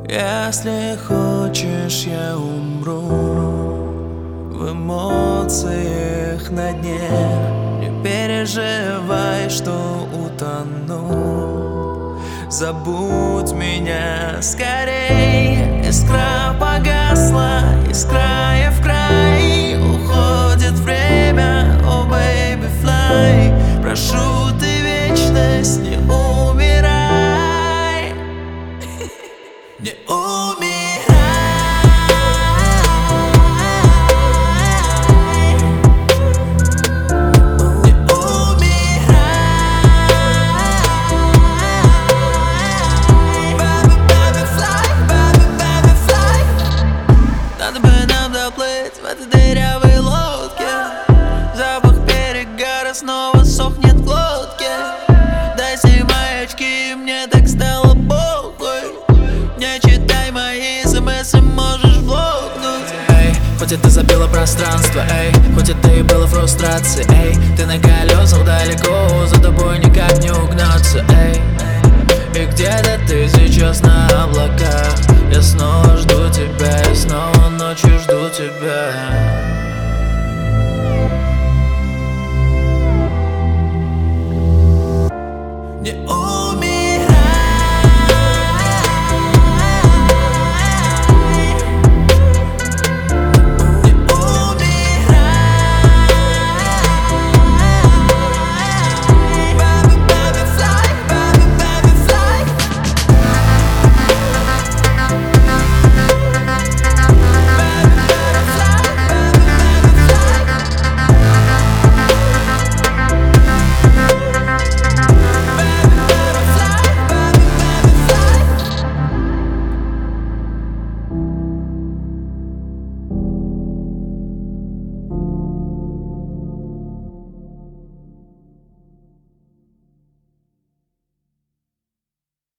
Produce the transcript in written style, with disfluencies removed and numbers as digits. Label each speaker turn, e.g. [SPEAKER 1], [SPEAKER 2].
[SPEAKER 1] Если хочешь, я умру в эмоциях на дне. Не переживай, что утону. Забудь меня скорей. Искра погасла из края в край. Уходит время, oh baby fly. Прошу, ты вечность, не умирай. Не умирай. Не умирай. Baby, baby fly, baby, baby fly. Надо бы нам доплыть в этой дырявой лодке. Запах перегара снова сохнет в глотке. Дай снимай очки, мне так стало похуй. Не читай мои смс, можешь блокнуть.
[SPEAKER 2] Эй, хоть это забило пространство, эй, хоть это и было фрустрацией, эй, ты на колесах далеко, за тобой никак не угнаться, эй. И где-то ты сейчас на